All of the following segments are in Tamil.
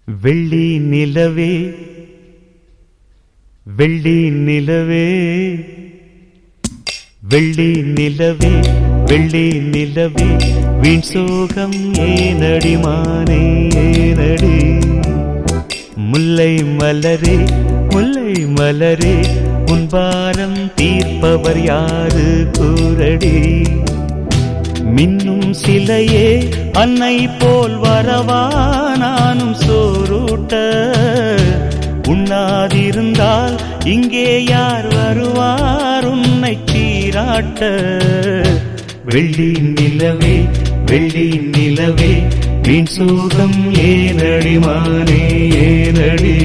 வெள்ளி நிலவே வெள்ளி நிலவே வெள்ளி நிலவே வெள்ளி நிலவே வீண் சோகம் ஏனடி மானே ஏனடி முல்லை மலரே முல்லை மலரே உன் பாரம் தீர்ப்பவர் யாரு கூரடி மின்னும் சிலையே அன்னை போல் வரவா நானும் சோரூட்ட உண்ணாதிருந்தால் இங்கே யார் வருவார் உன்னை சீராட்ட வெள்ளி நிலவே வெள்ளி நிலவே வீண் சோகம் ஏனடி மானே ஏனடி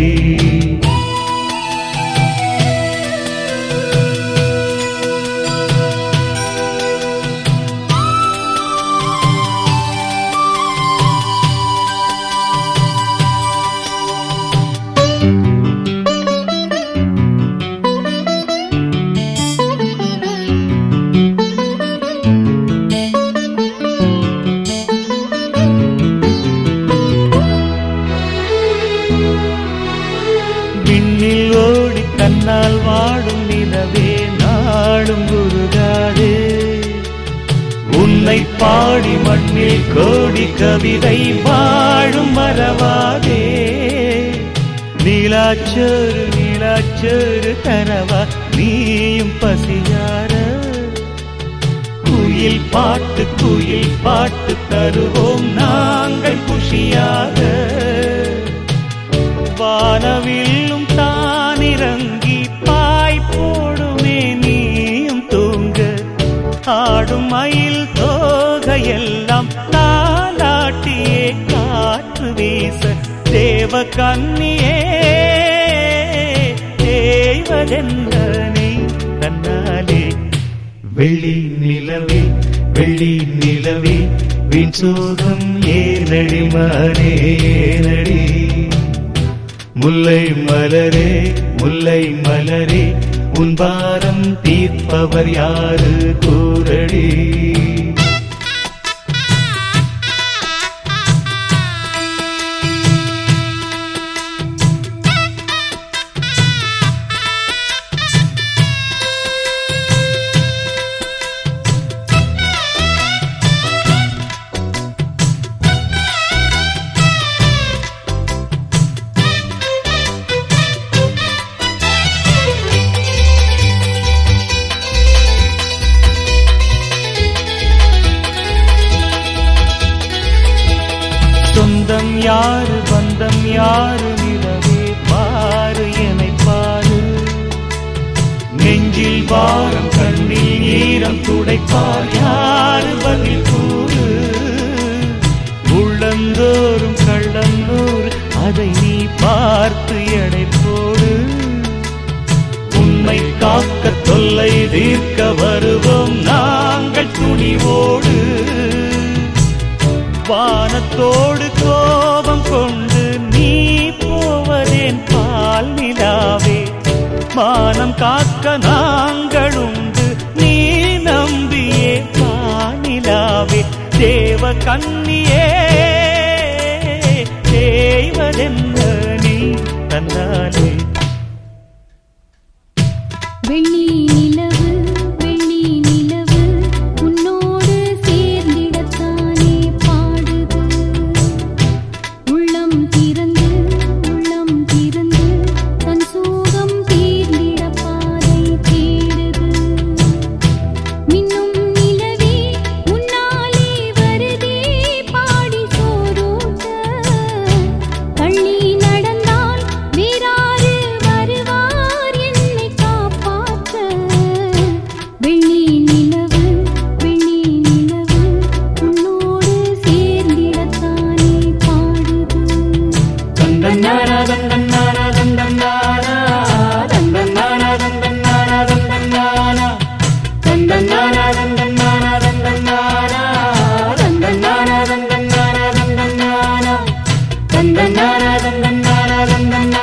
விண்ணில் ஓடி கண்ணால் வாடும் நிலவே நாடும் குருகாதே உன்னை பாடி மண்ணில் கோடி கவிதை வாழும் மறவாதே நீலாச்சோறு நீலாச்சோறு தரவா நீயும் பசியார குயில் பாட்டு தருவோம் நாங்கள் குஷியாக வானவில்லும் தானிறங்கி பாய் போடுமே நீயும் தூங்க ஆடும் மயில் தோகையெல்லாம் தாலாட்டியே காற்று வீச தேவ கன்னியே தேவதென்றனை தன்னாலே வெள்ளி நிலவே வெள்ளி நிலவே வீண் சோகம் ஏனடி மானே ஏனடி முல்லை மலரே முல்லை மலரே உன் பாரம் தீர்ப்பவர் யாரு கூரடி சொந்தம் யாரு பந்தம் யாரு நிலவே பாரு என்னை பாரு நெஞ்சில் வாரம் கண்ணில் ஈரம் துடைப்பார் யாரு பதில் கூறு உள்ளந்தோறும் கள்ளந்தோறு அதை நீ பார்த்து எடை போடு உண்மை காக்க தொல்லை தீர்க்க வருவோம் நாங்கள் துணிவோடு வானத்தோடு கோபம் கொண்டு நீ போவதேன் பால் நிலாவே மானம் காக்க நாங்கள் உண்டு நீ நம்பியே பானிலாவே தேவ கன்னியே தேவதென்ன நீ தன்னாலே வெள்ளி நிலவு வெள்ளி நிலவு உன்னோடு சேர்ந்திடத்தானே பாடுது உள்ளம் திறந்து தன் சோகம் தீர்ந்திட பாதை தேடுது மின்னும் நிலவே உன்னாலே வருதே பாடி சோரோட்ட தள்ளி நடந்தால் வேறாறு வருவார் என்னை காப்பாற்ற வெள்ளி நிலவு உன்னோடு சேர்ந்திடத்தானே பாடுது தந்தன்னாரா தந்தன்னாரா தந்தன்னாரா தந்தன்னாரா தந்தன்னாரா தந்தன்னாரா தந்தன்னாரா தந்தன்னாரா தந்தன்னாரா தந்தன்னாரா தந்தன்னாரா தந்தன்னாரா தந்தன்னாரா தந்தன்னாரா தந்தன்னாரா